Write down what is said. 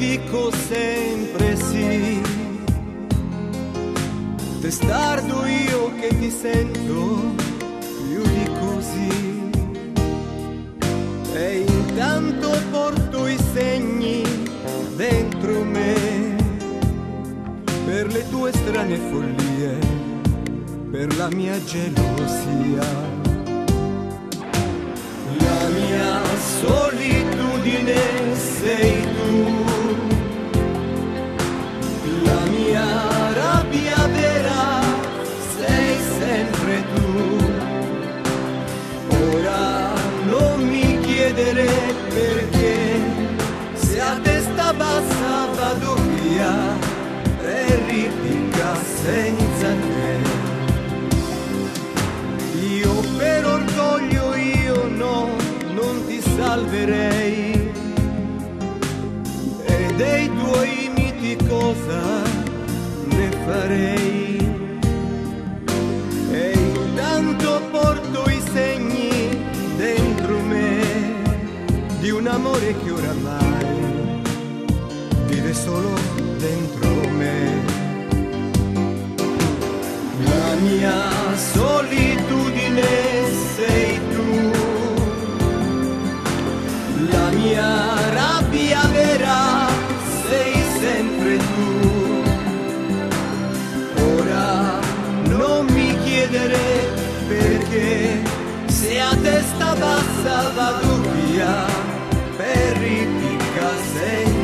dico sempre sì. Testardo io che ti sento più di così. E intanto porto i segni dentro me per le tue strane follie, per la mia gelosia. La mia solitudine sei tu, la mia rabbia vera sei sempre tu. Ora non mi chiedere perché, se a testa bassa vado via e ripicca senza te. Io per orgoglio io no, non ti salverei, e dei tuoi miti cosa ne farei? E intanto porto i segni dentro me di un amore che oramai vive solo dentro me. La mia solitudine sei tu, la mia rabbia vera sei sempre tu. Ora non mi chiedere perché, se a testa bassa vado via per ripicca senza